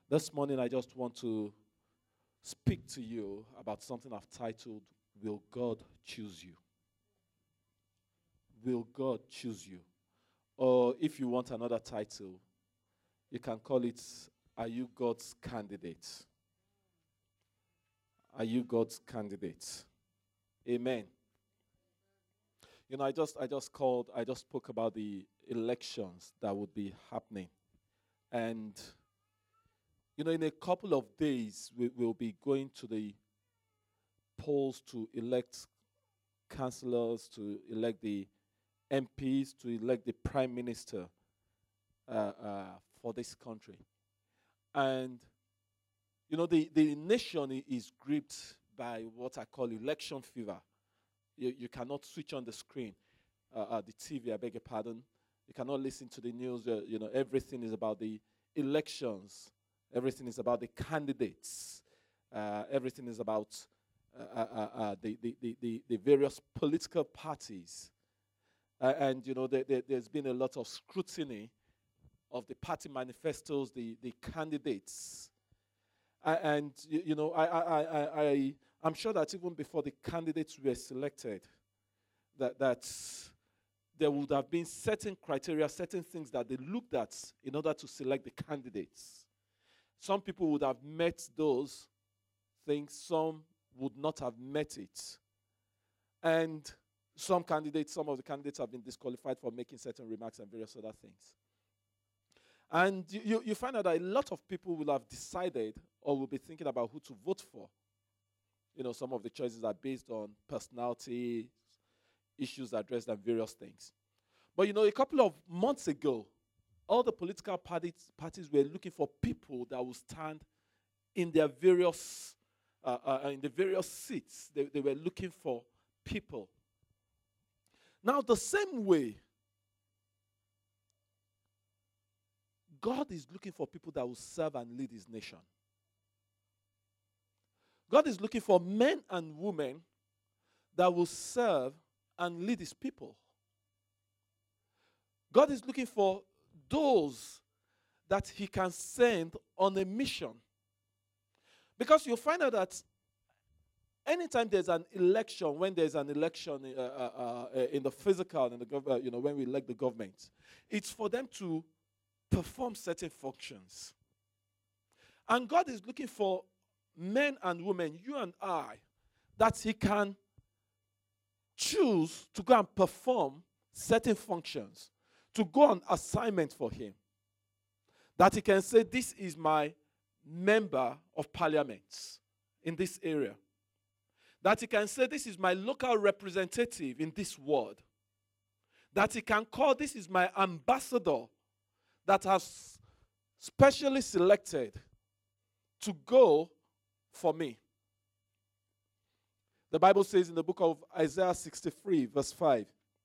This morning, I just want to speak to you about something I've titled, Will God Choose You? Will God choose you? Or if you want another title, you can call it, Are You God's Candidate? Are you God's candidate? Amen. You know, I just spoke about the elections that would be happening. And, you know, in a couple of days, we will be going to the polls to elect councillors, to elect the MPs, to elect the prime minister for this country. And, you know, the nation is gripped by what I call election fever. You cannot switch on the screen, the TV, I beg your pardon. You cannot listen to the news. You know, everything is about the elections. Everything is about the candidates. Everything is about the various political parties. And, you know, there's been a lot of scrutiny of the party manifestos, the candidates. And, you know, I'm sure that even before the candidates were selected, that there would have been certain criteria, certain things that they looked at in order to select the candidates. Some people would have met those things, some would not have met it. And some of the candidates have been disqualified for making certain remarks and various other things. And you find out that a lot of people will have decided or will be thinking about who to vote for. You know, some of the choices are based on personality, issues addressed, and various things. But, you know, a couple of months ago, all the political parties were looking for people that will stand in their various seats. They were looking for people. Now, the same way, God is looking for people that will serve and lead his nation. God is looking for men and women that will serve and lead his people. God is looking for those that he can send on a mission. Because you'll find out that anytime there's an election, when there's an election in the physical, in the you know, when we elect the government, it's for them to perform certain functions. And God is looking for men and women, you and I, that he can choose to go and perform certain functions, to go on assignment for him. That he can say, this is my member of parliament in this area. That he can say, this is my local representative in this ward. That he can call, this is my ambassador that has specially selected to go for me. The Bible says in the book of Isaiah 63, verse 5,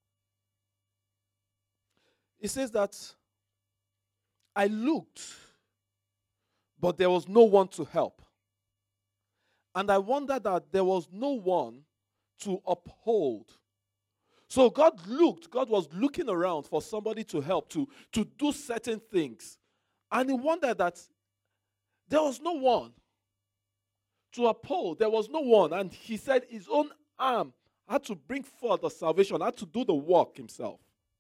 it says that I looked, but there was no one to help. And I wondered that there was no one to uphold. So God was looking around for somebody to help, to do certain things. And he wondered that there was no one to uphold. There was no one. And he said his own arm had to bring forth the salvation, had to do the work himself.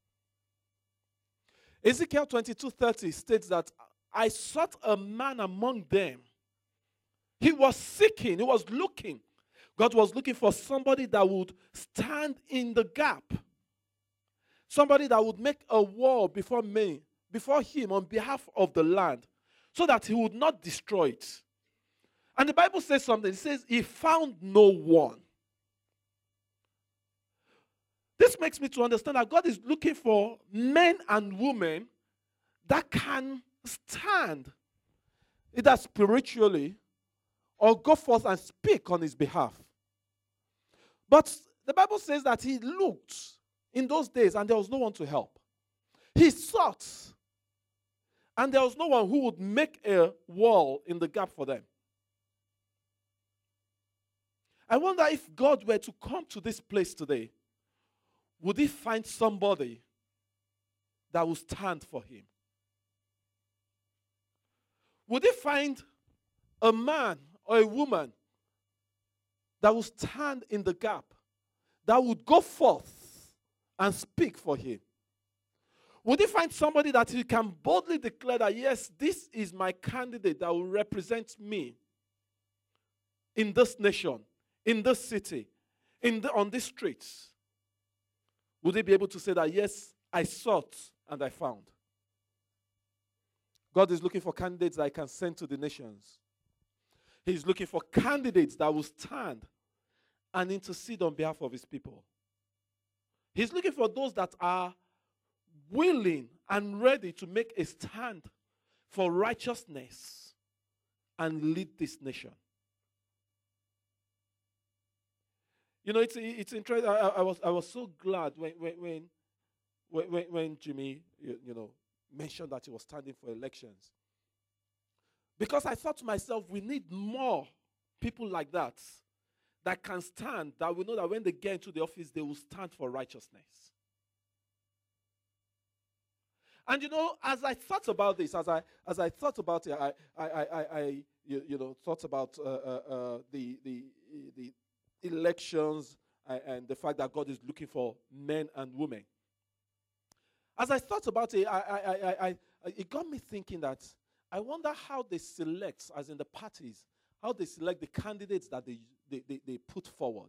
Ezekiel 22:30 states that I sought a man among them. He was seeking, he was looking. God was looking for somebody that would stand in the gap. Somebody that would make a wall before him on behalf of the land, so that he would not destroy it. And the Bible says something. It says he found no one. This makes me to understand that God is looking for men and women that can stand, either spiritually or go forth and speak on his behalf. But the Bible says that he looked in those days and there was no one to help. He sought and there was no one who would make a wall in the gap for them. I wonder if God were to come to this place today, would he find somebody that will stand for him? Would they find a man or a woman that would stand in the gap, that would go forth and speak for him? Would he find somebody that he can boldly declare that, yes, this is my candidate that will represent me in this nation, in this city, on these streets? Would they be able to say that, yes, I sought and I found? God is looking for candidates that he can send to the nations. He's looking for candidates that will stand and intercede on behalf of his people. He's looking for those that are willing and ready to make a stand for righteousness and lead this nation. You know, it's interesting. I was so glad when Jimmy, mentioned that he was standing for elections, because I thought to myself, we need more people like that can stand, that we know that when they get into the office, they will stand for righteousness. And as I thought about this, as I thought about it, I thought about the elections and the fact that God is looking for men and women. As I thought about it, it got me thinking that I wonder how they select, as in the parties, how they select the candidates that they put forward.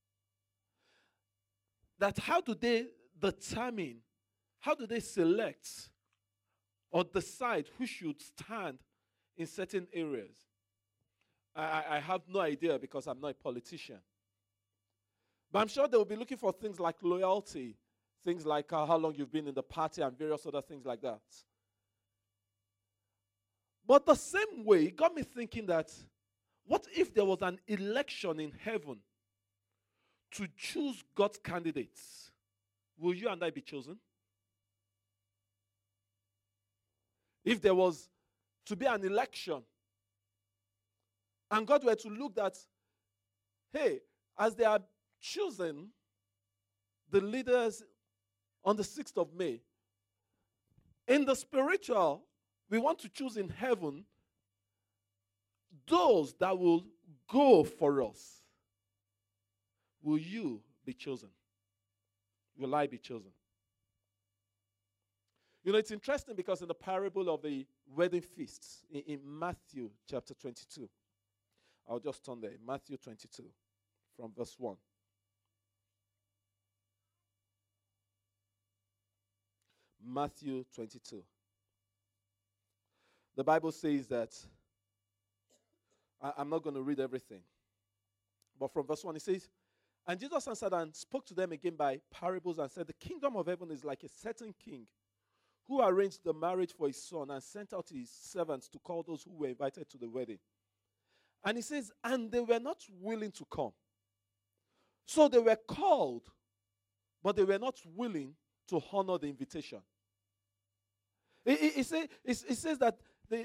That how do they determine, how do they select or decide who should stand in certain areas? I have no idea because I'm not a politician. But I'm sure they will be looking for things like loyalty, things like how long you've been in the party and various other things like that. But the same way, it got me thinking that, what if there was an election in heaven to choose God's candidates? Will you and I be chosen? If there was to be an election and God were to look at, hey, as they are choosing the leaders on the 6th of May, in the spiritual, we want to choose in heaven those that will go for us. Will you be chosen? Will I be chosen? It's interesting because in the parable of the wedding feasts in Matthew chapter 22, I'll just turn there, Matthew 22 from verse 1. Matthew 22. The Bible says that, I'm not going to read everything, but from verse 1 it says, and Jesus answered and spoke to them again by parables and said, the kingdom of heaven is like a certain king who arranged the marriage for his son and sent out his servants to call those who were invited to the wedding. And he says, and they were not willing to come. So they were called, but they were not willing to honor the invitation. It says that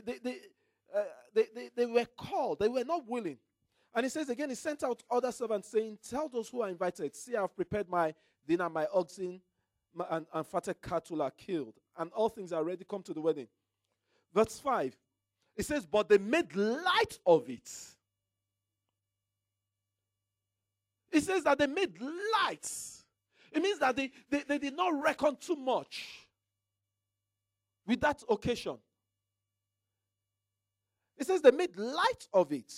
they were called, they were not willing. And he says again, he sent out other servants saying, tell those who are invited, see, I have prepared my dinner, my oxen and fatted cattle are killed, and all things are ready, come to the wedding. Verse 5, it says, but they made light of it. It says that they made light. It means that they did not reckon too much with that occasion. It says they made light of it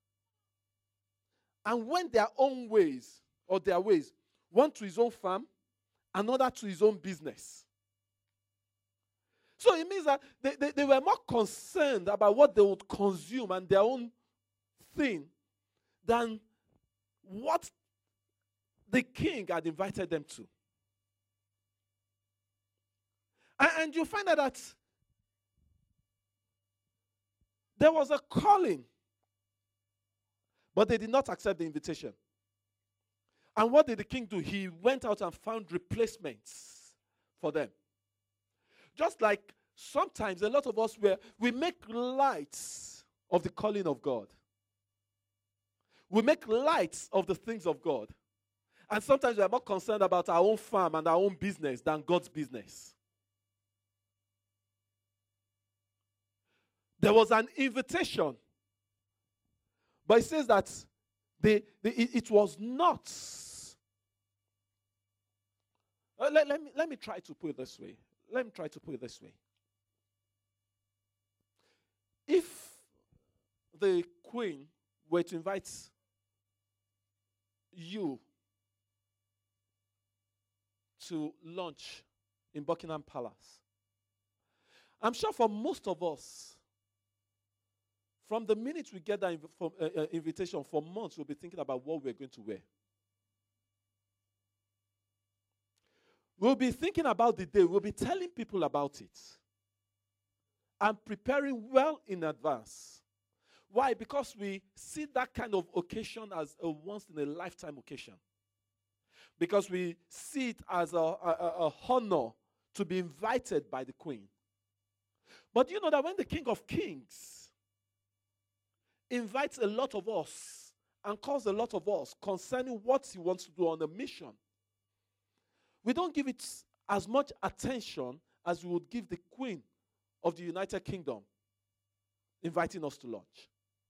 and went their own ways, or their ways, one to his own farm, another to his own business. So it means that they were more concerned about what they would consume and their own thing than what the king had invited them to. And you find out that there was a calling, but they did not accept the invitation. And what did the king do? He went out and found replacements for them. Just like sometimes a lot of us, we make light of the calling of God. We make light of the things of God. And sometimes we are more concerned about our own farm and our own business than God's business. There was an invitation. But it says that it was not. Let me try to put it this way. Let me try to put it this way. If the queen were to invite you to lunch in Buckingham Palace, I'm sure for most of us, from the minute we get that invitation, for months we'll be thinking about what we're going to wear. We'll be thinking about the day. We'll be telling people about it. And preparing well in advance. Why? Because we see that kind of occasion as a once-in-a-lifetime occasion. Because we see it as a honor to be invited by the queen. But you know that when the King of Kings invites a lot of us and calls a lot of us concerning what he wants to do on a mission, we don't give it as much attention as we would give the Queen of the United Kingdom inviting us to lunch.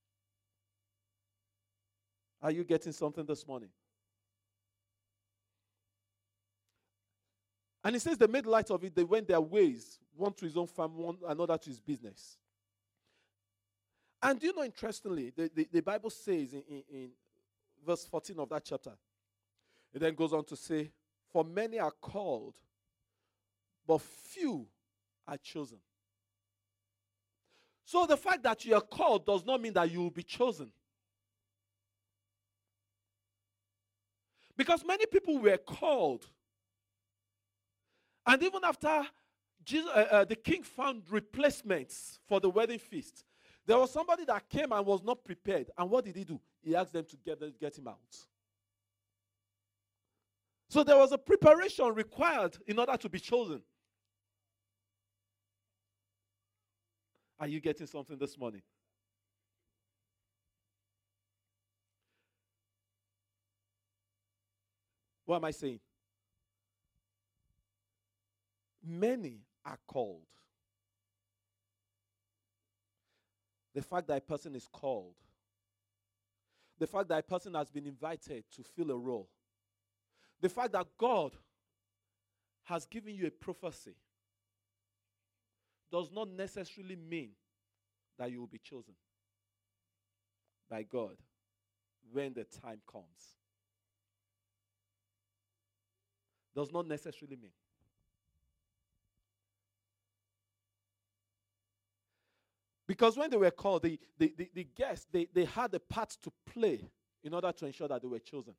Are you getting something this morning? And it says they made light of it. They went their ways, one to his own farm, one another to his business. And do you know, interestingly, the Bible says in verse 14 of that chapter, it then goes on to say, for many are called, but few are chosen. So the fact that you are called does not mean that you will be chosen. Because many people were called. And even after Jesus, the king found replacements for the wedding feast, there was somebody that came and was not prepared. And what did he do? He asked them to get him out. So there was a preparation required in order to be chosen. Are you getting something this morning? What am I saying? Many are called. The fact that a person is called, the fact that a person has been invited to fill a role, the fact that God has given you a prophecy does not necessarily mean that you will be chosen by God when the time comes. Does not necessarily mean. Because when they were called, the guests, they had a part to play in order to ensure that they were chosen.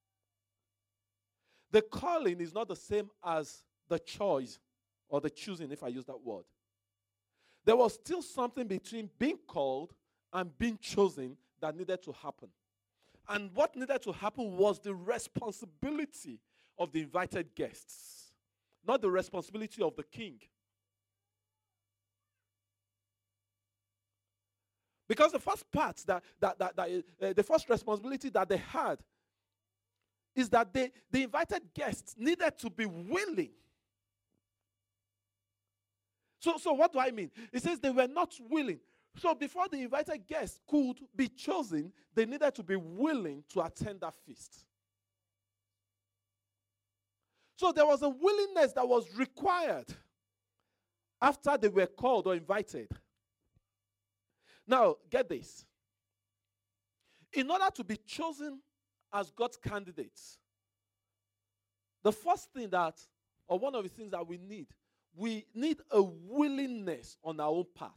The calling is not the same as the choice or the choosing, if I use that word. There was still something between being called and being chosen that needed to happen. And what needed to happen was the responsibility of the invited guests, not the responsibility of the king. Because the first part, the first responsibility that they had is that the invited guests needed to be willing. So what do I mean? It says they were not willing. So before the invited guests could be chosen, they needed to be willing to attend that feast. So there was a willingness that was required after they were called or invited. Now, get this. In order to be chosen as God's candidates, the first thing that, or one of the things that we need a willingness on our own part.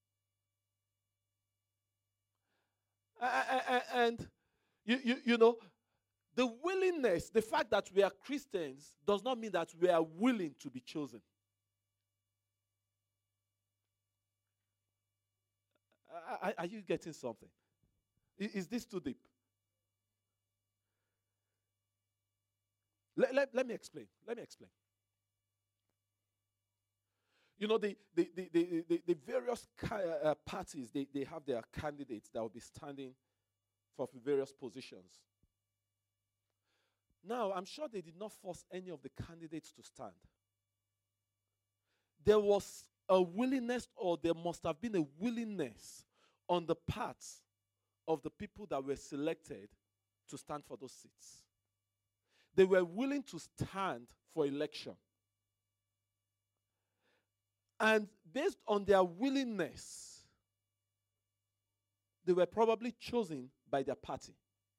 And you know, the willingness, the fact that we are Christians does not mean that we are willing to be chosen. Are you getting something? Is this too deep? Let me explain. You know, the various parties, they have their candidates that will be standing for various positions. Now, I'm sure they did not force any of the candidates to stand. There was a willingness, or there must have been a willingness on the part of the people that were selected to stand for those seats. They were willing to stand for election. And based on their willingness, they were probably chosen by their party.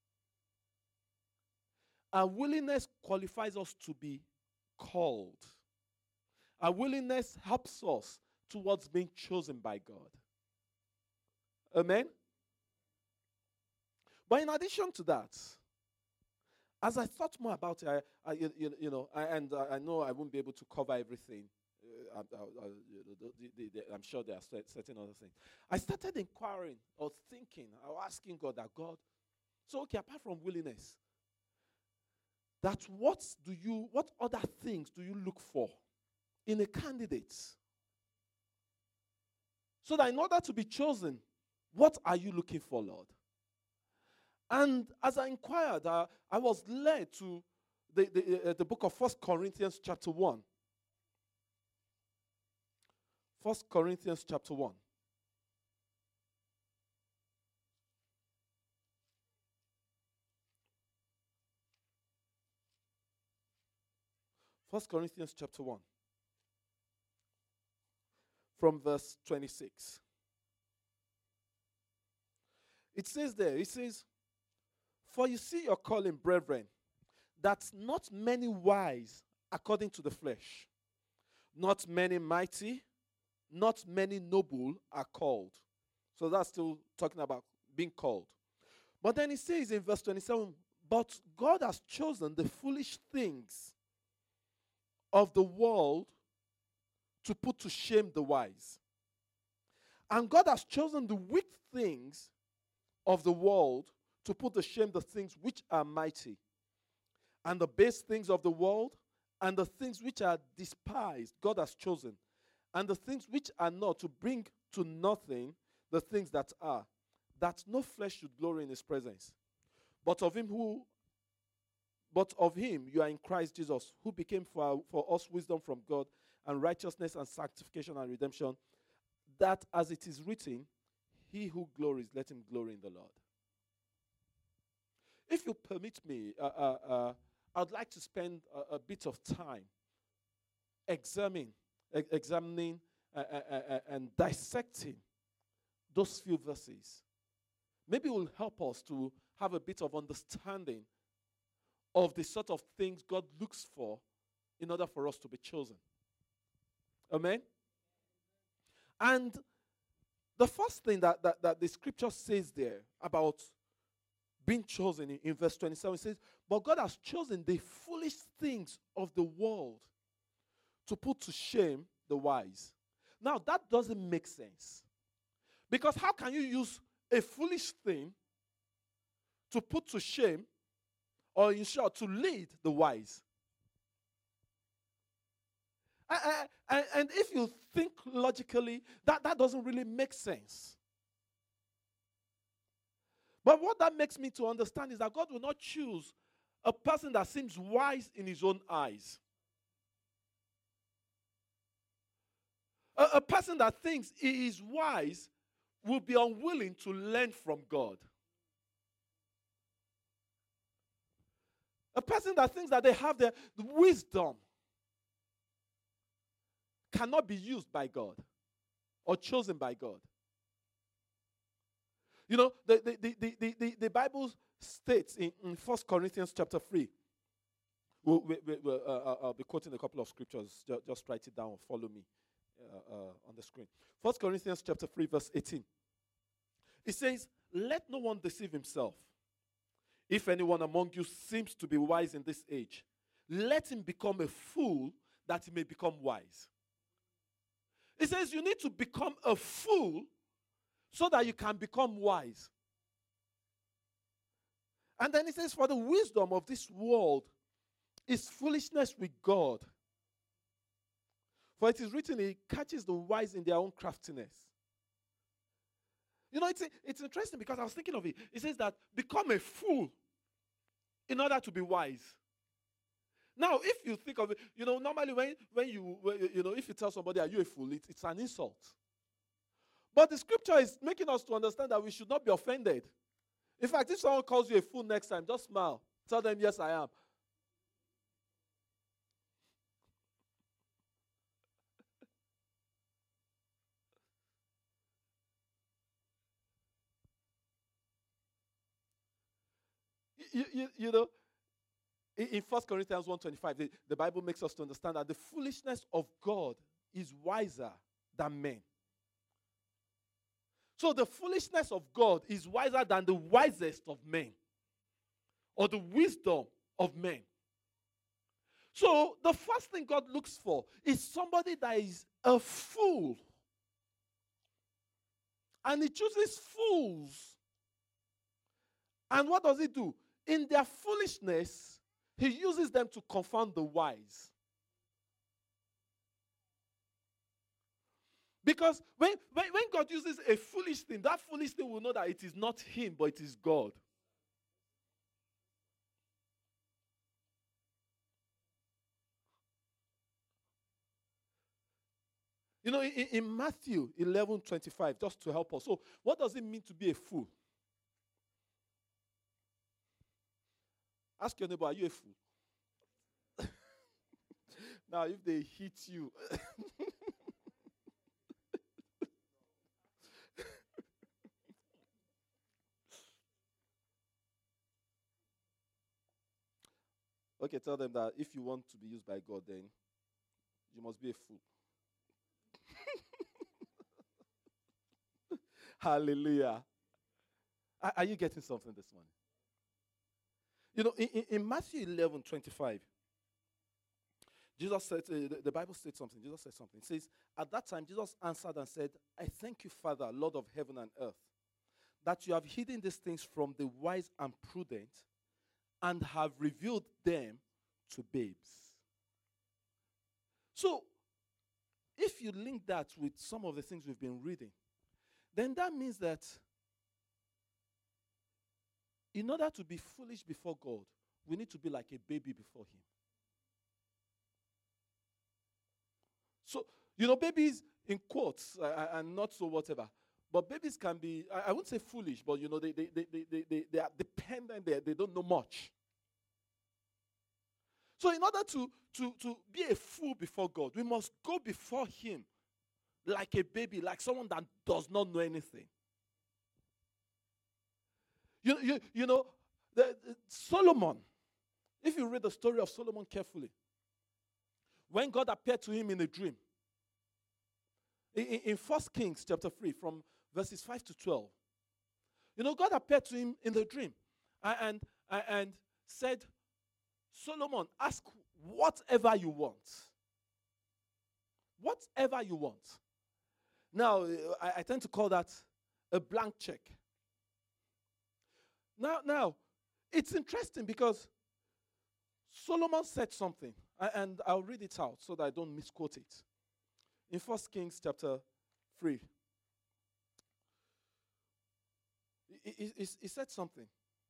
Our willingness qualifies us to be called. Our willingness helps us towards being chosen by God. Amen? But in addition to that, as I thought more about it, I know I won't be able to cover everything. I'm sure there are certain other things. I started inquiring or thinking, or asking God that God, so okay, apart from willingness, that what other things do you look for in a candidate? So that in order to be chosen, what are you looking for, Lord? And as I inquired, I was led to the book of 1 Corinthians chapter 1. 1 Corinthians chapter 1. First Corinthians chapter 1. From verse 26. It says there, for you see your calling, brethren, that not many wise according to the flesh, not many mighty, not many noble are called. So that's still talking about being called. But then it says in verse 27, but God has chosen the foolish things of the world to put to shame the wise. And God has chosen the weak things of the world to put to shame the things which are mighty, and the base things of the world, and the things which are despised, God has chosen, and the things which are not, to bring to nothing the things that are, that no flesh should glory in his presence. But of him you are in Christ Jesus, who became for us wisdom from God, and righteousness and sanctification and redemption, that as it is written, he who glories, let him glory in the Lord. If you permit me, I'd like to spend a bit of time examining and dissecting those few verses. Maybe it will help us to have a bit of understanding of the sort of things God looks for in order for us to be chosen. Amen? And the first thing that the scripture says there about being chosen in verse 27, says, but God has chosen the foolish things of the world to put to shame the wise. Now, that doesn't make sense. Because how can you use a foolish thing to put to shame, or in short, to lead the wise? And if you think logically, that doesn't really make sense. But what that makes me to understand is that God will not choose a person that seems wise in his own eyes. A person that thinks he is wise will be unwilling to learn from God. A person that thinks that they have the wisdom cannot be used by God or chosen by God. You know, the Bible states in 1 Corinthians chapter 3. I'll be quoting a couple of scriptures. Just write it down or follow me on the screen. 1 Corinthians chapter 3 verse 18. It says, let no one deceive himself. If anyone among you seems to be wise in this age, let him become a fool that he may become wise. It says you need to become a fool so that you can become wise. And then it says, for the wisdom of this world is foolishness with God. For it is written, he catches the wise in their own craftiness. You know, it's interesting because I was thinking of it. It says that become a fool in order to be wise. Now, if you think of it, normally if you tell somebody, are you a fool, it's an insult. But the scripture is making us to understand that we should not be offended. In fact, if someone calls you a fool next time, just smile. Tell them, yes, I am. In 1 Corinthians 1:25, the Bible makes us to understand that the foolishness of God is wiser than men. So the foolishness of God is wiser than the wisest of men, or the wisdom of men. So the first thing God looks for is somebody that is a fool. And he chooses fools. And what does he do? In their foolishness, he uses them to confound the wise. Because when God uses a foolish thing, that foolish thing will know that it is not him, but it is God. In Matthew 11:25, just to help us. So, what does it mean to be a fool? Ask your neighbor, are you a fool? Now, if they hit you, okay, tell them that if you want to be used by God, then you must be a fool. Hallelujah. Are you getting something this morning? In Matthew 11:25, Jesus said, the Bible states something. Jesus said something. It says, at that time, Jesus answered and said, I thank you, Father, Lord of heaven and earth, that you have hidden these things from the wise and prudent and have revealed them to babes. So, if you link that with some of the things we've been reading, then that means that in order to be foolish before God, we need to be like a baby before him. So, babies in quotes, and not so whatever, but babies can be, I wouldn't say foolish, but they are dependent, they don't know much. So in order to be a fool before God, we must go before him like a baby, like someone that does not know anything. Solomon, if you read the story of Solomon carefully, when God appeared to him in a dream, in 1 Kings chapter 3, from verses 5 to 12, God appeared to him in the dream and said, Solomon, ask whatever you want. Whatever you want. Now, I tend to call that a blank check. Now, it's interesting because Solomon said something, and I'll read it out so that I don't misquote it. In 1 Kings chapter 3, he said something.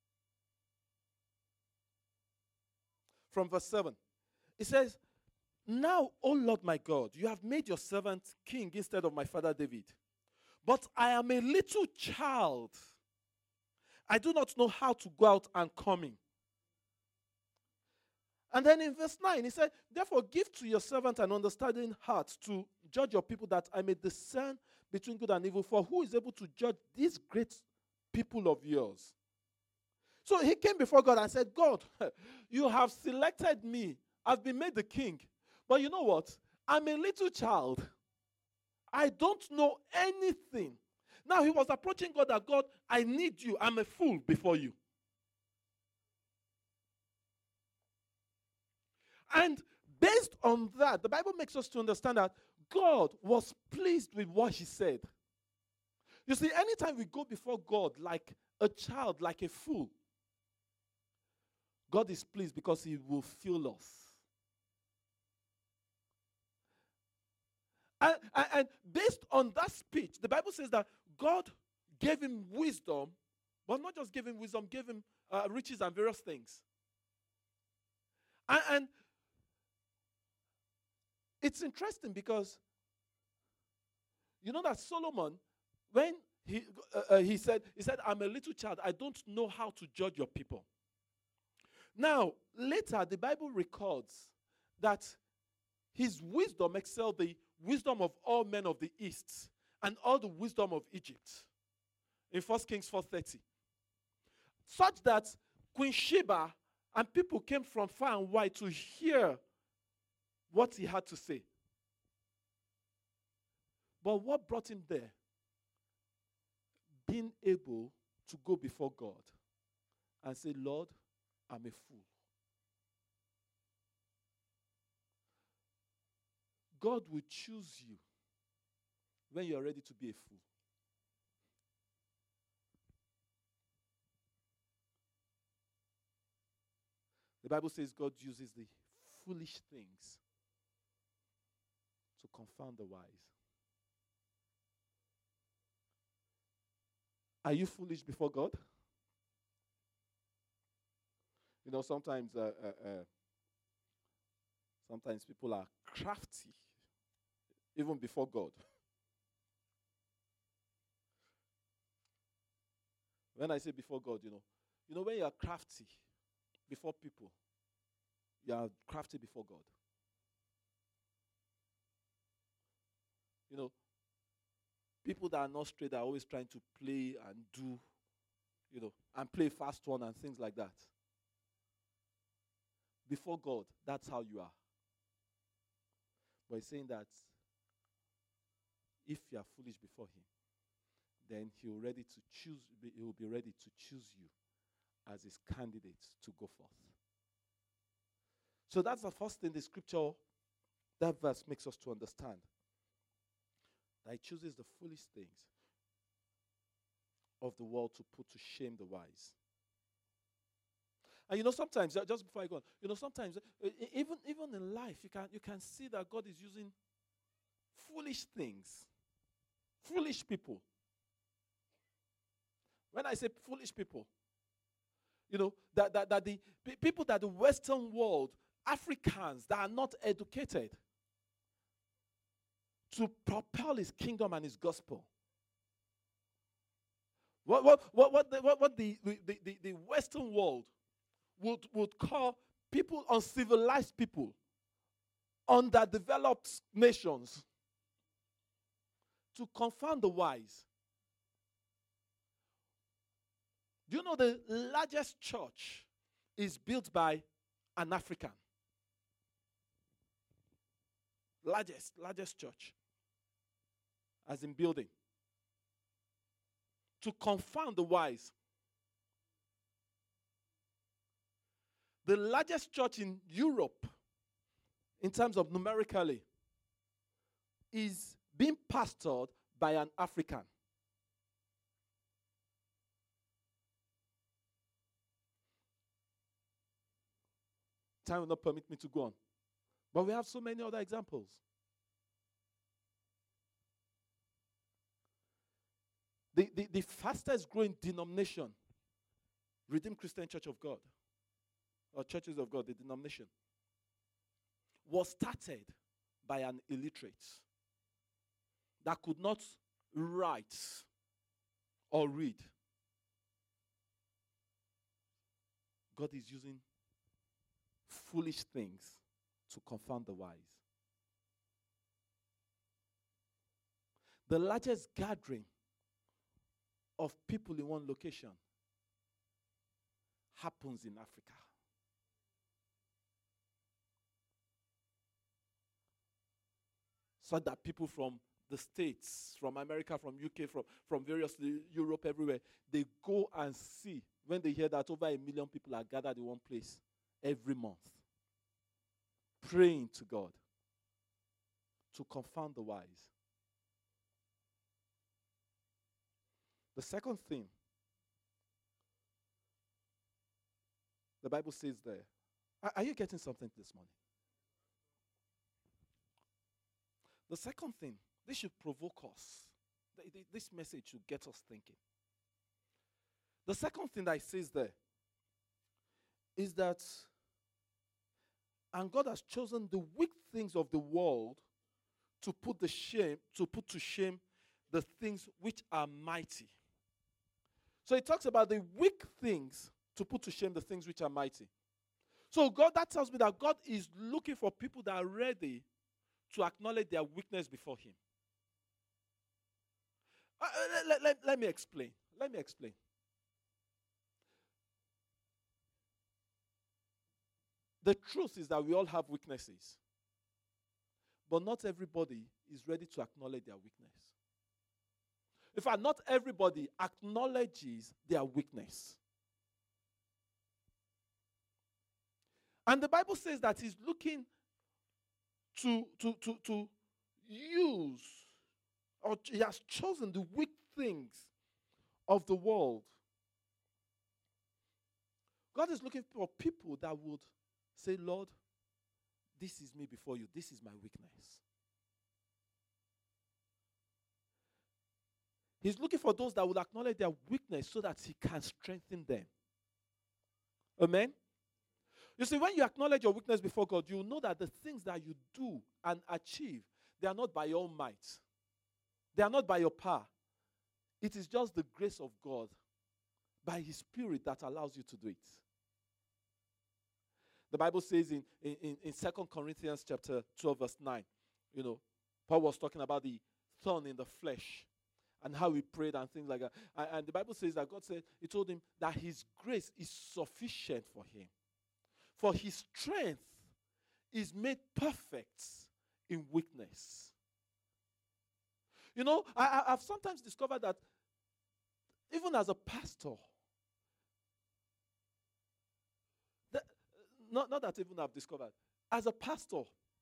From verse 7, it says, now, O Lord my God, you have made your servant king instead of my father David. But I am a little child. I do not know how to go out and come in. And then in verse 9, he said, therefore give to your servant an understanding heart to judge your people, that I may discern between good and evil. For who is able to judge these great people of yours? So he came before God and said, God, you have selected me. I've been made the king. But you know what? I'm a little child. I don't know anything. Now he was approaching God that, God, I need you. I'm a fool before you. And based on that, the Bible makes us to understand that God was pleased with what he said. You see, anytime we go before God like a child, like a fool, God is pleased because he will fill us. And based on that speech, the Bible says that God gave him wisdom, but not just gave him wisdom, gave him riches and various things. And It's interesting because you know that Solomon, when he said, I'm a little child, I don't know how to judge your people. Now, later, the Bible records that his wisdom excelled the wisdom of all men of the East and all the wisdom of Egypt in 1 Kings 4:30. Such that Queen Sheba and people came from far and wide to hear what he had to say. But what brought him there? Being able to go before God and say, Lord, I'm a fool. God will choose you when you are ready to be a fool. The Bible says God uses the foolish things to confound the wise. Are you foolish before God? You know, sometimes people are crafty, even before God. When I say before God, you know when you are crafty before people, you are crafty before God. You know, people that are not straight are always trying to play and do, and play fast one and things like that. Before God, that's how you are. But he's saying that if you are foolish before him, then he will be ready to choose you as his candidate to go forth. So that's the first thing the scripture, that verse makes us to understand. That he chooses the foolish things of the world to put to shame the wise. And sometimes, just before I go on, sometimes, even in life, you can see that God is using foolish things, foolish people. When I say foolish people, that the people that the Western world, Africans that are not educated, to propel his kingdom and his gospel. What the Western world would call people, uncivilized people, underdeveloped nations, to confound the wise. Do you know the largest church is built by an African? Largest church, as in building. To confound the wise. The largest church in Europe, in terms of numerically, is being pastored by an African. Time will not permit me to go on. But we have so many other examples. The fastest growing denomination, Redeemed Christian Church of God, or Churches of God, the denomination, was started by an illiterate that could not write or read. God is using foolish things to confound the wise. The largest gathering of people in one location happens in Africa. So that people from the States, from America, from UK, from various Europe, everywhere, they go and see when they hear that over 1 million people are gathered in one place every month, praying to God to confound the wise. The second thing the Bible says there, are you getting something this morning? The second thing, this should provoke us. This message should get us thinking. The second thing that it says there is that And God has chosen the weak things of the world to put to shame the things which are mighty. So it talks about the weak things to put to shame the things which are mighty. So that tells me that God is looking for people that are ready to acknowledge their weakness before Him. Let me explain. The truth is that we all have weaknesses. But not everybody is ready to acknowledge their weakness. In fact, not everybody acknowledges their weakness. And the Bible says that He's looking to use, or He has chosen the weak things of the world. God is looking for people that would say, Lord, this is me before you. This is my weakness. He's looking for those that will acknowledge their weakness so that He can strengthen them. Amen? You see, when you acknowledge your weakness before God, you know that the things that you do and achieve, they are not by your might. They are not by your power. It is just the grace of God by His Spirit that allows you to do it. The Bible says in 2 Corinthians chapter 12, verse 9, Paul was talking about the thorn in the flesh and how he prayed and things like that. And the Bible says that God said, He told him that His grace is sufficient for him. For His strength is made perfect in weakness. I've sometimes discovered that even as a pastor, not that even I've discovered, as a pastor,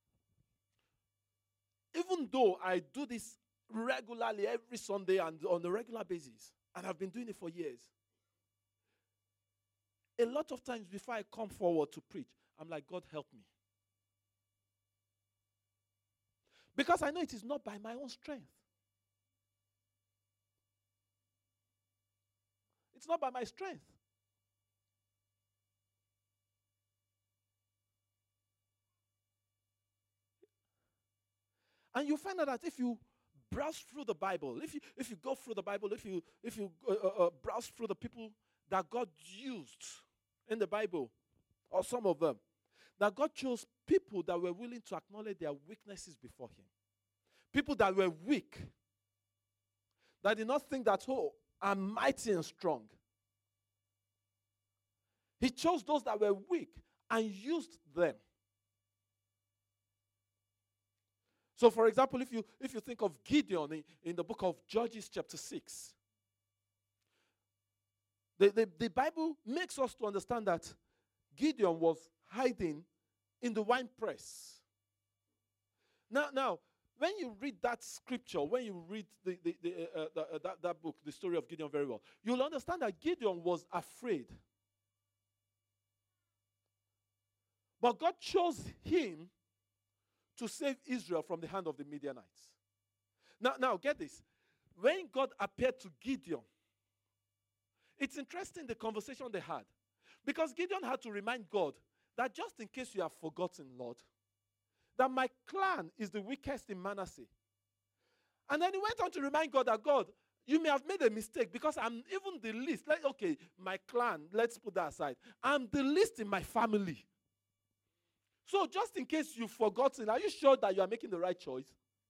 even though I do this regularly every Sunday and on a regular basis, and I've been doing it for years, a lot of times before I come forward to preach, I'm like, God, help me. Because I know it is not by my own strength. It's not by my strength. And you find out that if you browse through the Bible, if you go through the Bible, if you browse through the people that God used in the Bible, or some of them, that God chose people that were willing to acknowledge their weaknesses before Him. People that were weak, that did not think that, I'm mighty and strong. He chose those that were weak and used them. So, for example, if you think of Gideon in the book of Judges chapter 6, the Bible makes us to understand that Gideon was hiding in the wine press. Now, when you read that scripture, when you read that book, the story of Gideon very well, you'll understand that Gideon was afraid. But God chose him to save Israel from the hand of the Midianites. Now get this. When God appeared to Gideon, it's interesting the conversation they had. Because Gideon had to remind God that just in case you have forgotten, Lord, that my clan is the weakest in Manasseh. And then he went on to remind God that, God, you may have made a mistake because I'm even the least. Okay, my clan, let's put that aside. I'm the least in my family. So just in case you've forgotten, are you sure that you are making the right choice?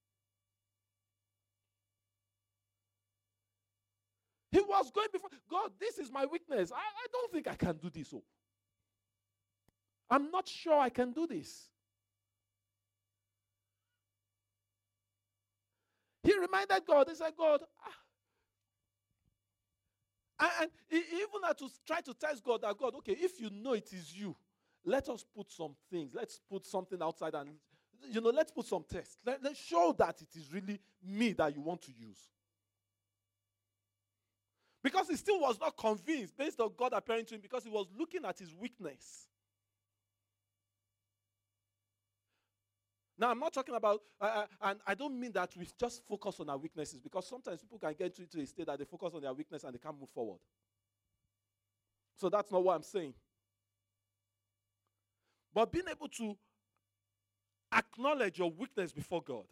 He was going before, God, this is my weakness. I don't think I can do this. I'm not sure I can do this. He reminded God, he said, God, and he even had to try to test God that, God, okay, if you know it is you, let us put some things. Let's put something outside and, let's put some tests. Let's show that it is really me that you want to use. Because he still was not convinced based on God appearing to him because he was looking at his weakness. Now, I'm not talking about, and I don't mean that we just focus on our weaknesses because sometimes people can get into a state that they focus on their weakness and they can't move forward. So that's not what I'm saying. But being able to acknowledge your weakness before God.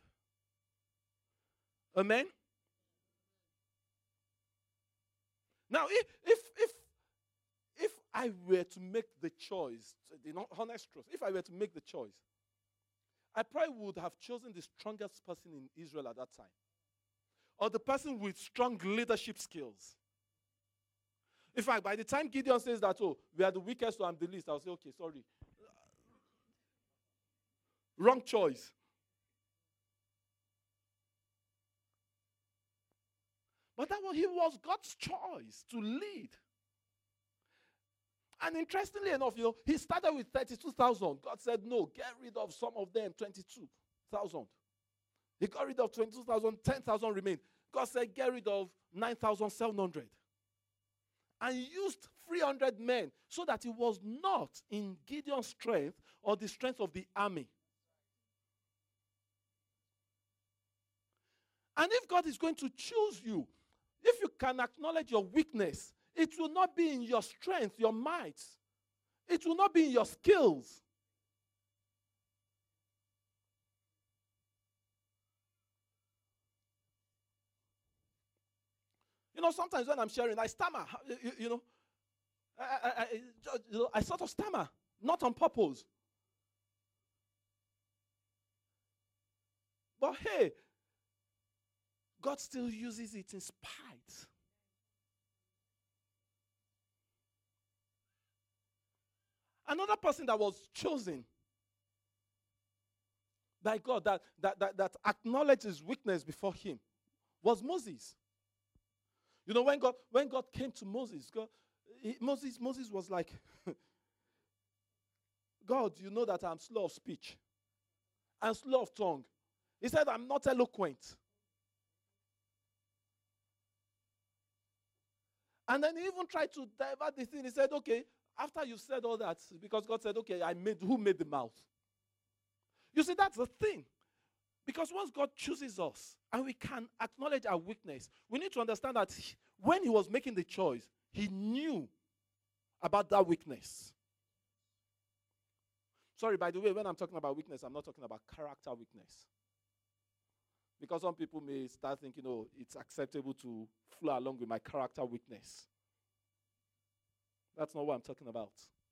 Amen? Now, if I were to make the choice, the honest truth, if I were to make the choice, I probably would have chosen the strongest person in Israel at that time. Or the person with strong leadership skills. In fact, by the time Gideon says that, oh, we are the weakest, so I'm the least, I'll say, okay, sorry. Wrong choice. But he was God's choice to lead. And interestingly enough, he started with 32,000. God said, no, get rid of some of them, 22,000. He got rid of 22,000, 10,000 remained. God said, get rid of 9,700. And used 300 men so that it was not in Gideon's strength or the strength of the army. And if God is going to choose you, if you can acknowledge your weakness, it will not be in your strength, your might. It will not be in your skills. Sometimes when I'm sharing, I stammer. I sort of stammer, not on purpose. But hey, God still uses it in spite. Another person that was chosen by God that acknowledged his weakness before him was Moses. When God came to Moses, Moses was like, God, you know that I'm slow of speech and slow of tongue. He said, I'm not eloquent. And then he even tried to divert the thing. He said, okay, after you said all that, because God said, okay, who made the mouth? You see, that's the thing. Because once God chooses us and we can acknowledge our weakness, we need to understand that when he was making the choice, he knew about that weakness. Sorry, by the way, when I'm talking about weakness, I'm not talking about character weakness. Because some people may start thinking, oh, it's acceptable to flow along with my character weakness. That's not what I'm talking about.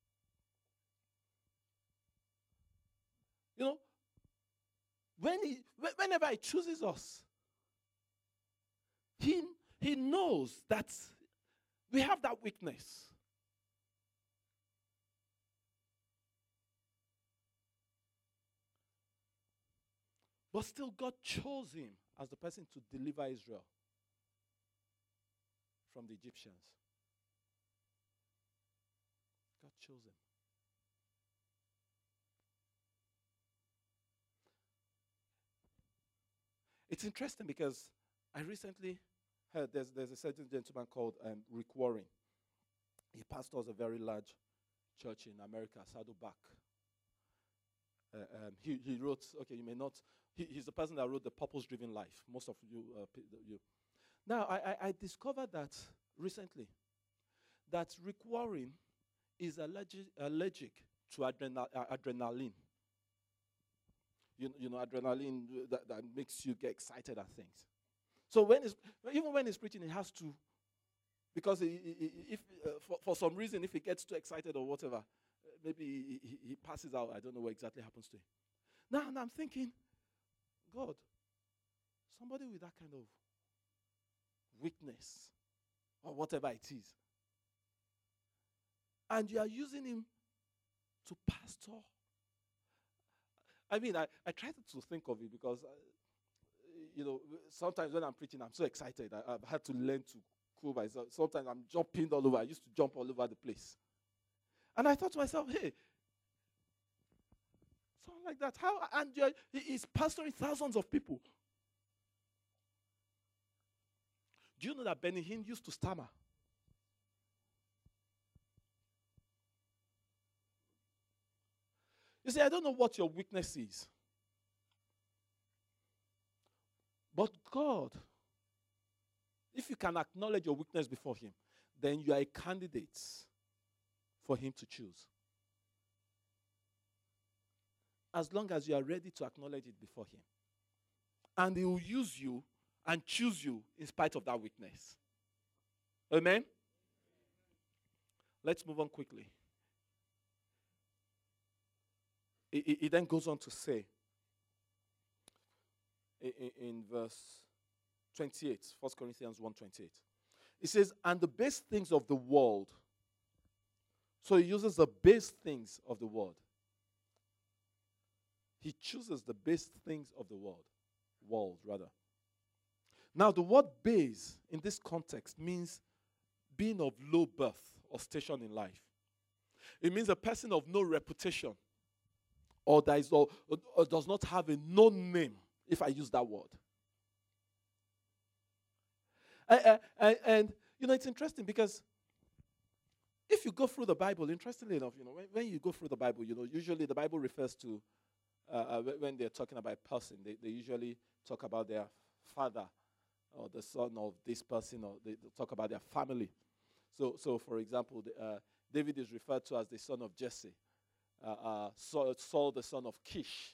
Whenever he chooses us, he knows that we have that weakness. But still, God chose him as the person to deliver Israel from the Egyptians. God chose him. It's interesting because I recently heard there's a certain gentleman called Rick Warren. He pastors a very large church in America, Saddleback. He wrote, okay, you may not, he's the person that wrote The Purpose-Driven Life. Most of you. Now, I discovered that recently, that Rick Warren is allergic to adrenaline. Adrenaline that makes you get excited at things. So even when he's preaching, he has to, because for some reason, if he gets too excited or whatever, maybe he passes out. I don't know what exactly happens to him. Now, and I'm thinking, God, somebody with that kind of weakness or whatever it is, and you are using him to pastor. I mean, I try to think of it because, sometimes when I'm preaching, I'm so excited. I've had to learn to cool myself. Sometimes I'm jumping all over. I used to jump all over the place. And I thought to myself, hey, something like that. How? And he's pastoring thousands of people. Do you know that Benny Hinn used to stammer? You see, I don't know what your weakness is. But God, if you can acknowledge your weakness before him, then you are a candidate for him to choose. as long as you are ready to acknowledge it before Him. And He will use you and choose you in spite of that weakness. Amen? Let's move on quickly. He then goes on to say in verse 28, 1 Corinthians 1:28. He says, and the base things of the world. So he uses the base things of the world. He chooses the base things of the world rather. Now the word base in this context means being of low birth or station in life. It means a person of no reputation or does not have a known name, if I use that word. And it's interesting because if you go through the Bible, interestingly enough, when you go through the Bible, usually the Bible refers to, when they're talking about a person, they usually talk about their father or the son of this person, or they talk about their family. So for example, David is referred to as the son of Jesse. Saul, the son of Kish,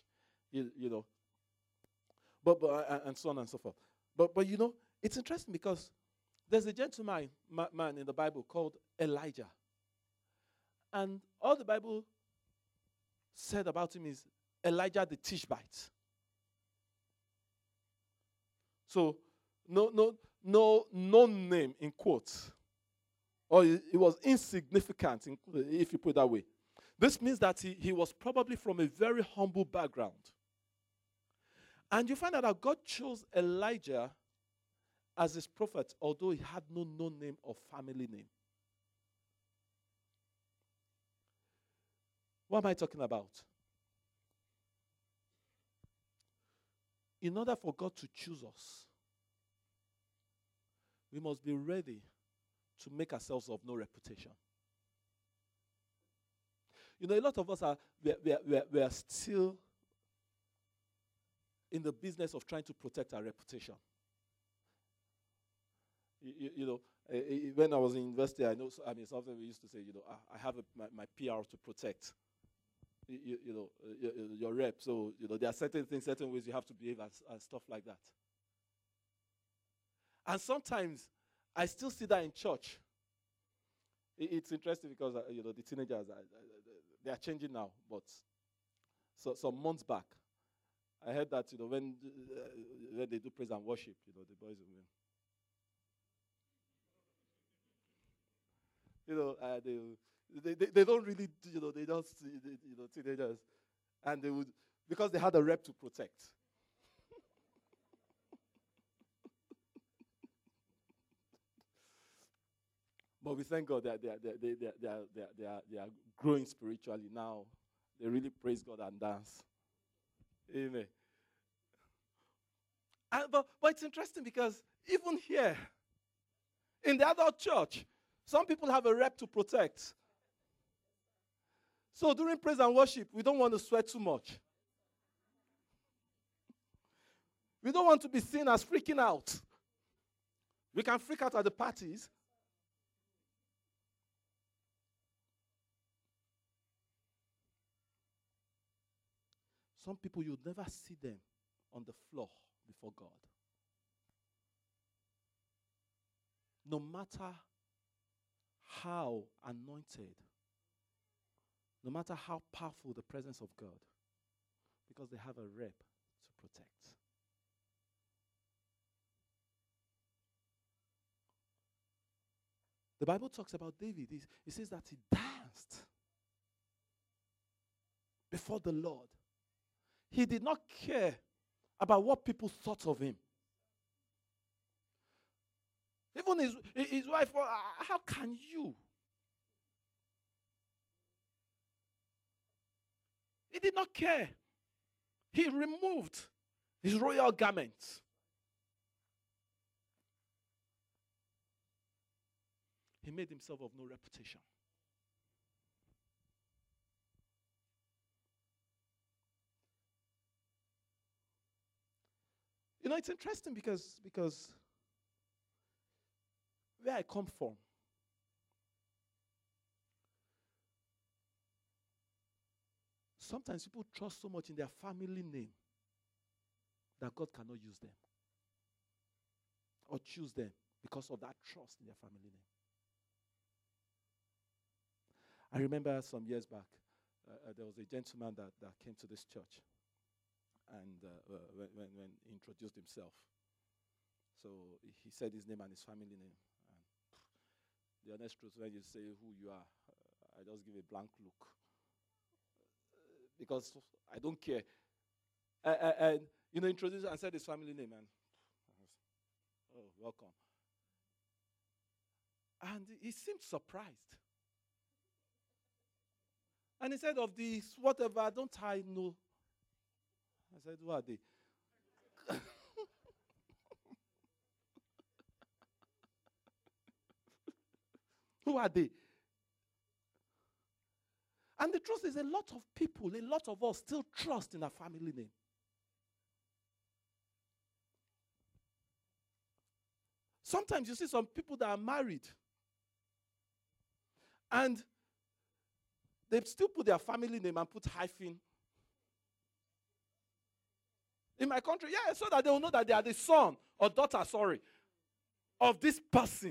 but and so on and so forth. But it's interesting because there's a gentleman man in the Bible called Elijah, and all the Bible said about him is Elijah the Tishbite. So no name in quotes, or it was insignificant if you put it that way. This means that he was probably from a very humble background. And you find out that God chose Elijah as his prophet, although he had no known name or family name. What am I talking about? In order for God to choose us, we must be ready to make ourselves of no reputation. A lot of us we are still in the business of trying to protect our reputation. When I was in university, something we used to say, I have my PR to protect. Your rep. So, there are certain things, certain ways you have to behave and stuff like that. And sometimes I still see that in church. It's interesting because, the teenagers, they are changing now. But some months back, I heard that, when they do praise and worship, the boys and women. They don't really, they just, teenagers. And they would, because they had a rep to protect. But we thank God that they are growing spiritually now. They really praise God and dance. Amen. But it's interesting because even here, in the adult church, some people have a rep to protect. So during praise and worship, we don't want to sweat too much. We don't want to be seen as freaking out. We can freak out at the parties. Some people, you'll never see them on the floor before God. No matter how anointed, no matter how powerful the presence of God, because they have a rep to protect. The Bible talks about David. It says that he danced before the Lord. He did not care about what people thought of him. Even his wife, how can you? He did not care. He removed his royal garments. He made himself of no reputation. It's interesting because where I come from, Sometimes people trust so much in their family name that God cannot use them or choose them because of that trust in their family name. I remember some years back, there was a gentleman that came to this church, and when he introduced himself, so he said his name and his family name. And the honest truth, when you say who you are, I just give a blank look because I don't care. And introduced and said his family name, and oh, welcome. And he seemed surprised. And he said, of these, whatever, don't I know? I said, who are they? Who are they? And the truth is, a lot of people, a lot of us still trust in our family name. Sometimes you see some people that are married, and they still put their family name and put hyphen. In my country, yeah, so that they will know that they are the son or daughter, of this person.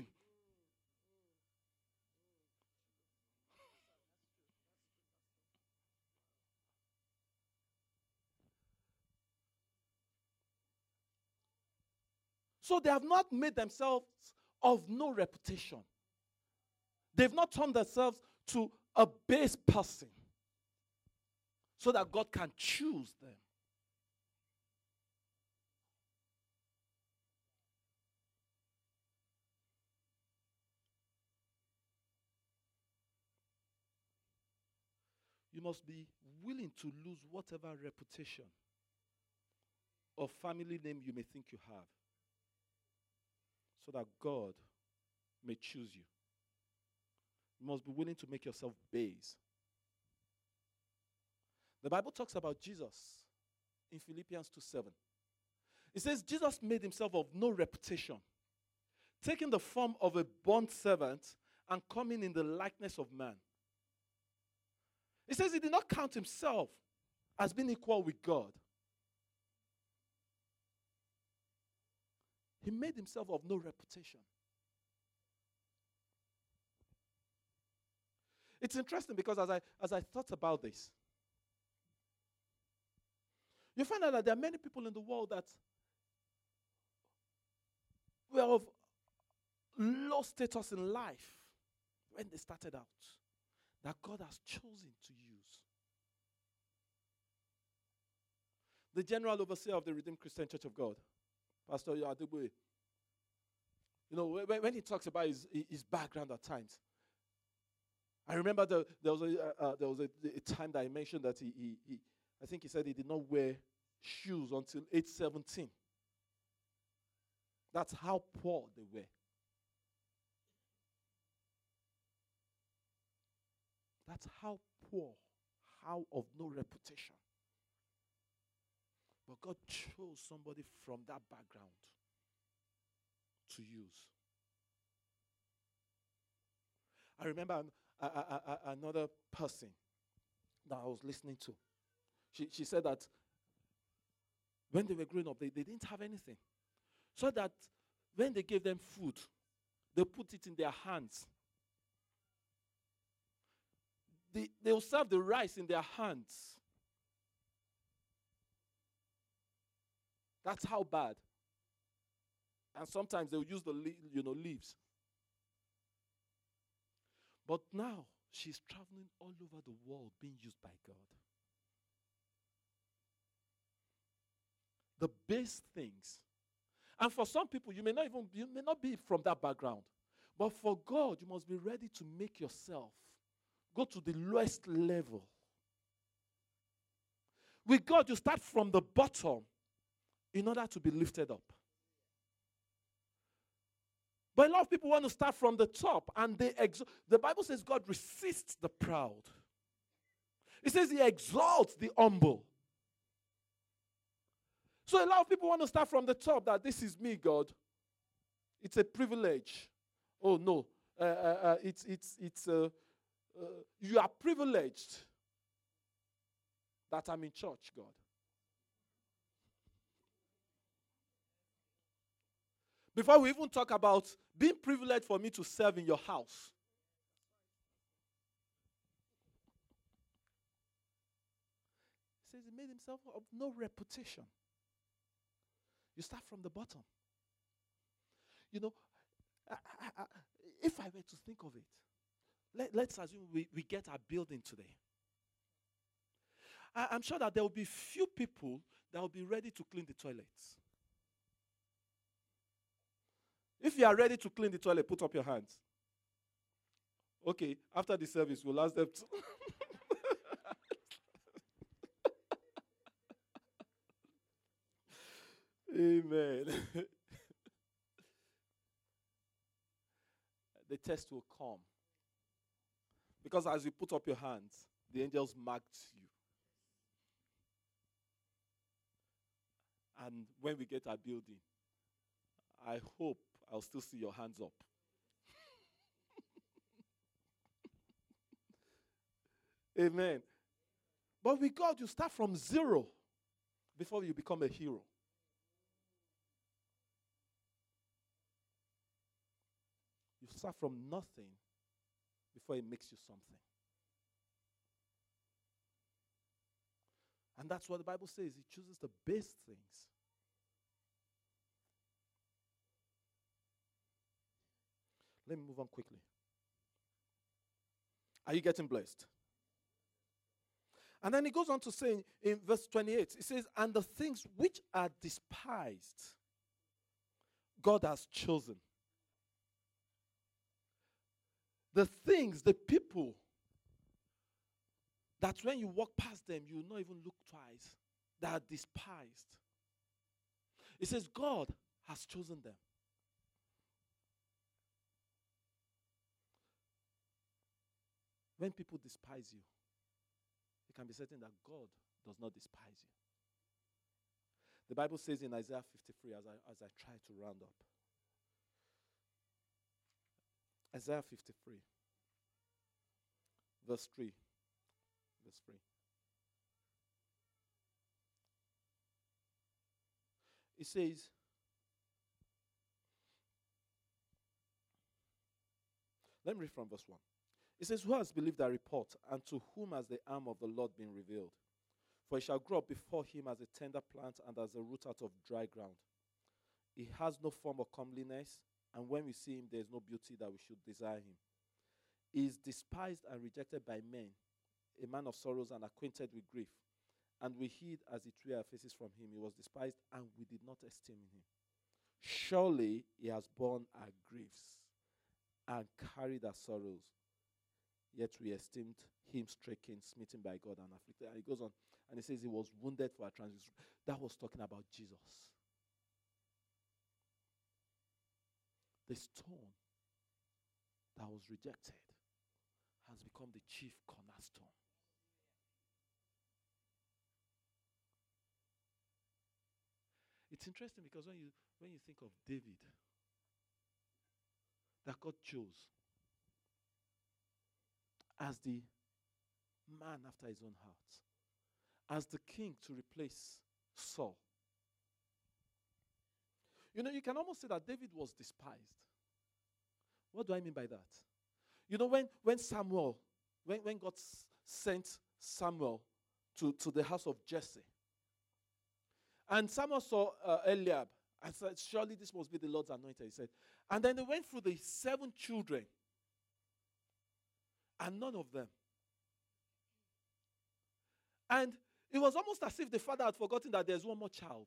So they have not made themselves of no reputation. They've not turned themselves to a base person so that God can choose them. You must be willing to lose whatever reputation or family name you may think you have so that God may choose you. You must be willing to make yourself base. The Bible talks about Jesus in Philippians 2:7. It says, Jesus made himself of no reputation, taking the form of a bond servant and coming in the likeness of man. It says he did not count himself as being equal with God. He made himself of no reputation. It's interesting because as I thought about this, you find out that there are many people in the world that were of low status in life when they started out, that God has chosen to use. The general overseer of the Redeemed Christian Church of God, Pastor Adeboye, when he talks about his background at times, I remember there was a time that I mentioned that I think he said he did not wear shoes until age 17. That's how poor they were. That's how poor, how of no reputation. But God chose somebody from that background to use. I remember another person that I was listening to. She said that when they were growing up, they didn't have anything. So that when they gave them food, they put it in their hands. They will serve the rice in their hands. That's how bad. And sometimes they'll use the leaves. But now she's traveling all over the world being used by God. The base things. And for some people, you may not be from that background. But for God, you must be ready to make yourself go to the lowest level. With God, you start from the bottom in order to be lifted up. But a lot of people want to start from the top, and the Bible says God resists the proud. It says he exalts the humble. So a lot of people want to start from the top, that this is me, God. It's a privilege. Oh no, you are privileged. that I'm in church, God. Before we even talk about being privileged for me to serve in your house. He says he made himself of no reputation. You start from the bottom. You know, if I were to think of it, let's assume we get our building today. I'm sure that there will be few people that will be ready to clean the toilets. If you are ready to clean the toilet, put up your hands. Okay, after the service, we'll ask them to. Amen. The test will come. Because as you put up your hands, the angels marked you. And when we get our building, I hope I'll still see your hands up. Amen. But with God, you start from zero before you become a hero. You start from nothing before it makes you something. And that's what the Bible says. He chooses the best things. Let me move on quickly. Are you getting blessed? And then he goes on to say in verse 28, he says, and the things which are despised, God has chosen. The things, the people, that when you walk past them, you will not even look twice, that are despised. He says, God has chosen them. When people despise you, you can be certain that God does not despise you. The Bible says in Isaiah 53, as I try to round up. Isaiah 53, verse 3. Verse 3. It says, let me read from verse 1. It says, who has believed our report, and to whom has the arm of the Lord been revealed? For he shall grow up before him as a tender plant and as a root out of dry ground. He has no form of comeliness, and when we see him, there is no beauty that we should desire him. He is despised and rejected by men, a man of sorrows and acquainted with grief. And we hid as it were our faces from him. He was despised, and we did not esteem him. Surely he has borne our griefs and carried our sorrows. Yet we esteemed him stricken, smitten by God, and afflicted. And he goes on, and he says he was wounded for our transgression. That was talking about Jesus. The stone that was rejected has become the chief cornerstone. It's interesting because when you think of David, that God chose as the man after his own heart, as the king to replace Saul. You know, you can almost say that David was despised. What do I mean by that? You know, when Samuel, when God sent Samuel to the house of Jesse, and Samuel saw Eliab and said, surely this must be the Lord's anointed, he said. And then they went through the 7 children, and none of them. And it was almost as if the father had forgotten that there's one more child.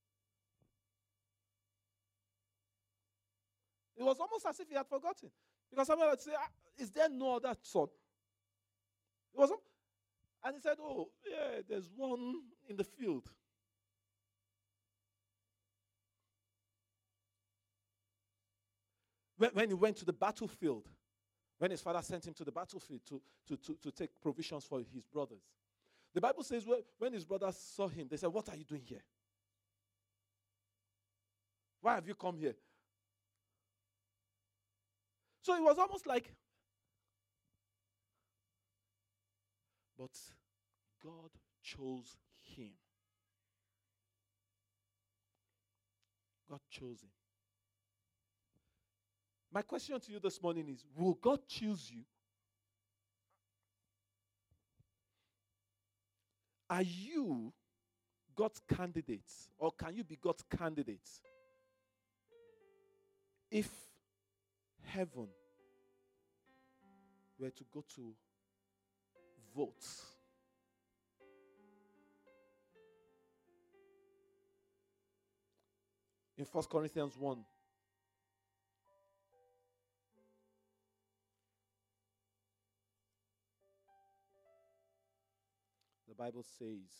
It was almost as if he had forgotten. Because someone would say, is there no other son? It was, and he said, oh, yeah, there's one in the field. When he went to the battlefield, when his father sent him to the battlefield to take provisions for his brothers, the Bible says when his brothers saw him, they said, what are you doing here? Why have you come here? So it was almost like, but God chose him. God chose him. My question to you this morning is, will God choose you? Are you God's candidate, or can you be God's candidate if heaven were to go to vote? In 1 Corinthians 1, the Bible says,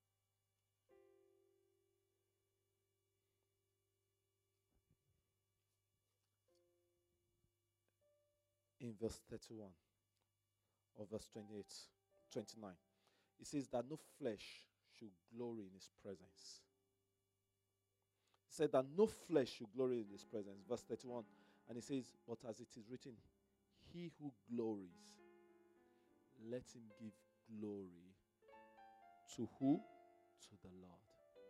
in verse 31 or verse 28, 29, it says that no flesh should glory in his presence. It said that no flesh should glory in his presence. Verse 31, and it says, but as it is written, he who glories, let him give glory to who? To the Lord.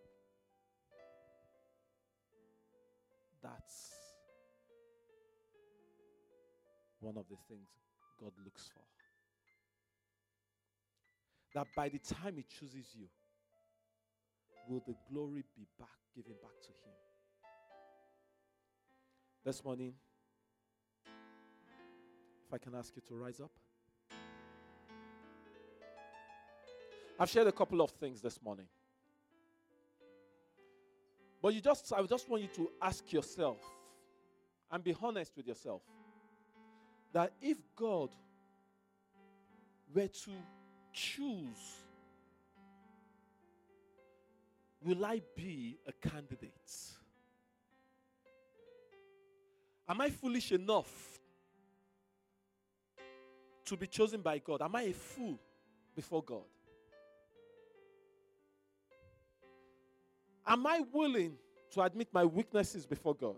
That's one of the things God looks for. That by the time he chooses you, will the glory be given back to him? This morning, if I can ask you to rise up. I've shared a couple of things this morning. But I just want you to ask yourself and be honest with yourself, that if God were to choose, will I be a candidate? Am I foolish enough to be chosen by God? Am I a fool before God? Am I willing to admit my weaknesses before God?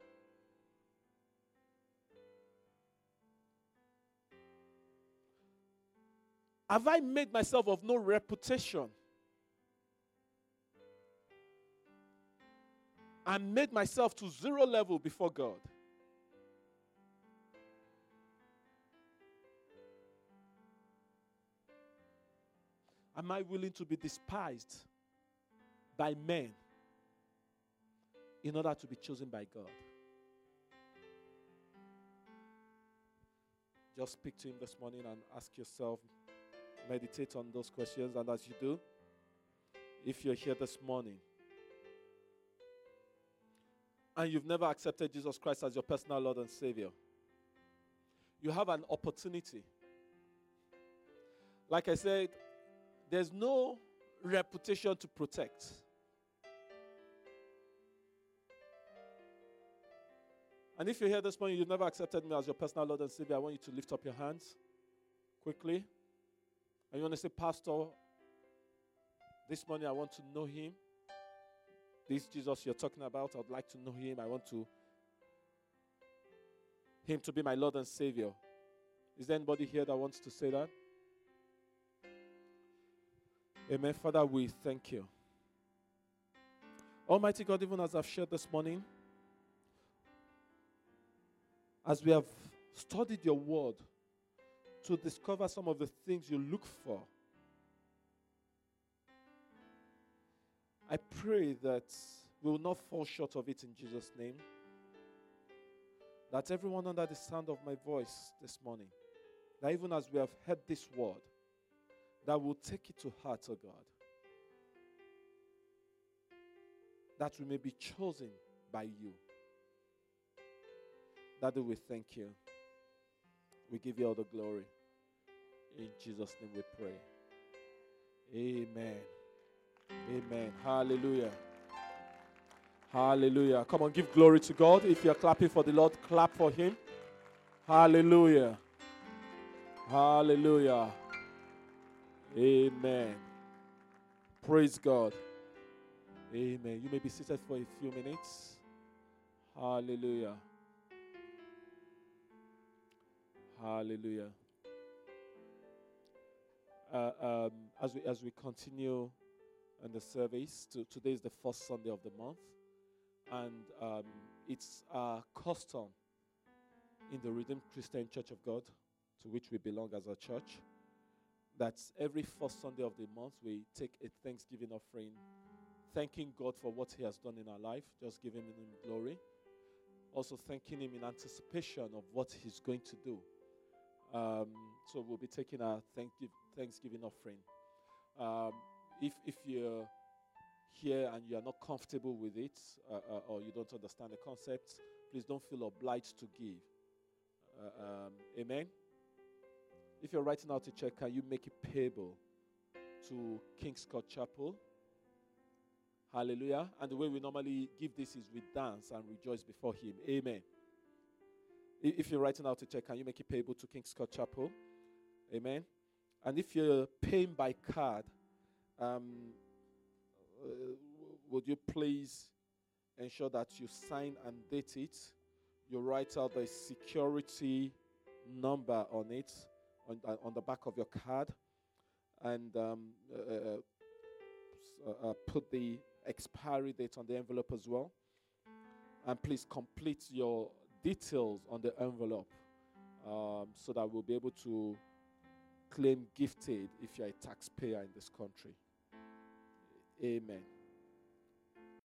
Have I made myself of no reputation and made myself to zero level before God? Am I willing to be despised by men in order to be chosen by God? Just speak to him this morning and ask yourself, meditate on those questions. And as you do, if you're here this morning and you've never accepted Jesus Christ as your personal Lord and Savior, you have an opportunity. Like I said, there's no reputation to protect. And if you're here this morning, you've never accepted me as your personal Lord and Savior, I want you to lift up your hands quickly. And you want to say, Pastor, this morning I want to know him. This Jesus you're talking about, I'd like to know him. I want him to be my Lord and Savior. Is there anybody here that wants to say that? Amen. Father, we thank you. Almighty God, even as I've shared this morning, as we have studied your word to discover some of the things you look for, I pray that we will not fall short of it in Jesus' name. That everyone under the sound of my voice this morning, that even as we have heard this word, that we'll take it to heart, oh God. That we may be chosen by you. Daddy, we thank you. We give you all the glory. In Jesus' name we pray. Amen. Amen. Hallelujah. Hallelujah. Come on, give glory to God. If you're clapping for the Lord, clap for him. Hallelujah. Hallelujah. Amen. Praise God. Amen. You may be seated for a few minutes. Hallelujah. Hallelujah. As we continue in the service, today is the first Sunday of the month, and it's our custom in the Redeemed Christian Church of God, to which we belong as a church, that every first Sunday of the month we take a Thanksgiving offering, thanking God for what He has done in our life, just giving Him glory, also thanking Him in anticipation of what He's going to do. So we'll be taking our Thanksgiving offering. If you're here and you are not comfortable with it, or you don't understand the concept, please don't feel obliged to give. Amen. If you're writing out a check, can you make it payable to King's Court Chapel? Hallelujah. And the way we normally give this is with dance and rejoice before Him. Amen. If you're writing out a check, can you make it payable to King's Court Chapel? Amen. And if you're paying by card, would you please ensure that you sign and date it? You write out the security number on it, on the back of your card, and put the expiry date on the envelope as well. And please complete your details on the envelope, so that we'll be able to claim gift aid if you're a taxpayer in this country. Amen.